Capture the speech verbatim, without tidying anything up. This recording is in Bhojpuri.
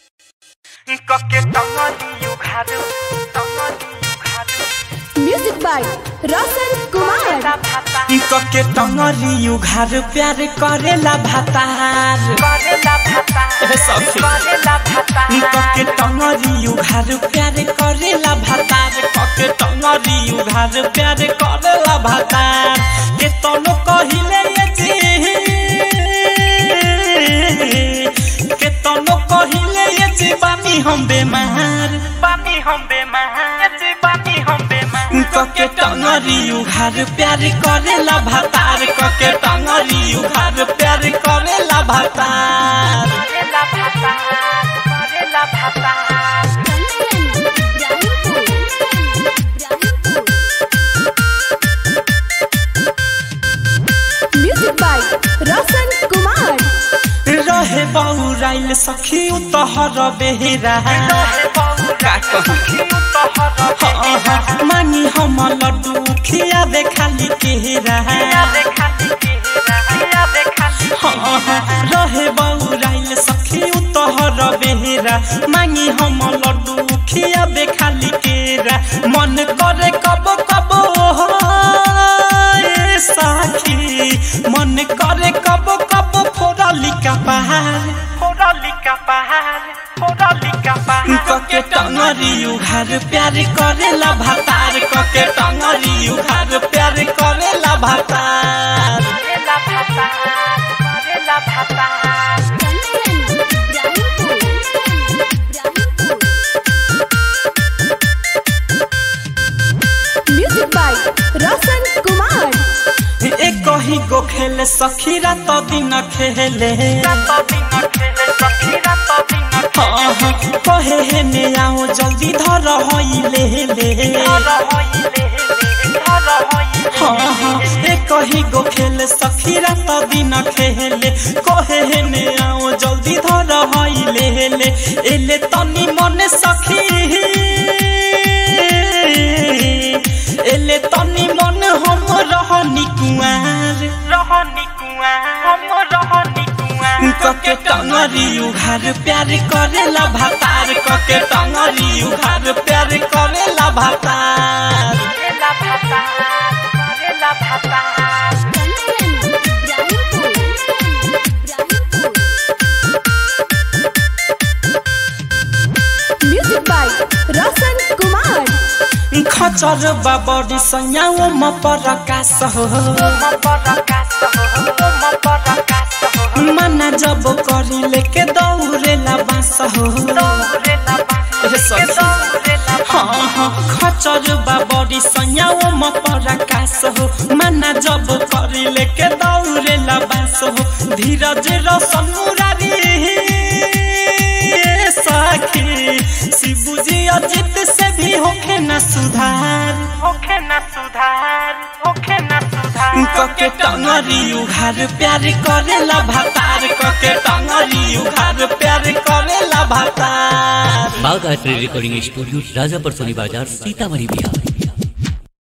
Music by Roshan Kumar. कके टंगरी उघार प्यार करेला भातार कके टंगरी उघार प्यार करेला भातार कके टंगरी उघार प्यार करेला भातार के तनो कहिले जी के तनो कहिले जी बानी हम बेमार बानी हम बेमार जी बानी हम बेमार कके टंगरी उघार प्यार करेला भातार कके टंगरी उघार प्यार करेला भातार करेला भातार करेला भातार म्यूजिक बाय रोशन कुमार। रहे बौराइल सखी तोहर बेहरा मानी हम लड्डू खिया दे खाली केरा रहे बौराइल सखी तोहर बेहरा मांगी हम लड्डू खिया दे खाली केरा मन करे कब कब साखी मन करे कब कब फोड़ली का पहाड़ फोड़ली का पहाड़ फोड़ली का पहाड़ कके टंगरी उघार प्यार करेला भातार कके टंगरी उघार प्यार करेला भातार करेला भातार करेला भातार म्यूजिक बाय रोशन कुमार। एक ही गो खेले सखी रात दिन खेले कहे हे ने आओ जल्दी धर होइले ले एक ही गो खेले सखी रात दिन खेले कहे हे ने आओ जल्दी धर होइले ले एले तनी मन सखी एले तनी मन हम रहनी कुआर रहनी कुआर हम रहनी कुआर कके टंगरी उघार प्यार करेला भातार कके टंगरी उघार प्यार करेला भातार करेला भातार करेला भातार म्यूजिक बाय रोशन कुमार। खचर बाबरी संयाओ म परकाश हो मना जब करी लेके दौड़ेला बास हो हाँ हाँ खचर बाबरी संयाओ म परकाश हो मना जब करी लेके दौड़ेला बास हो धीरज रोशन मुरारी साखी शिवजी अजित से भी होखे न सुधार होखे न सुधार होखे न सुधार कके टंगरी उघार प्यार करेला भातार कके टंगरी उघार प्यार करेला भातार। बागायत्री रिकॉर्डिंग स्टूडियो राजापुर सोनी बाजार सीतामढ़ी बिहार।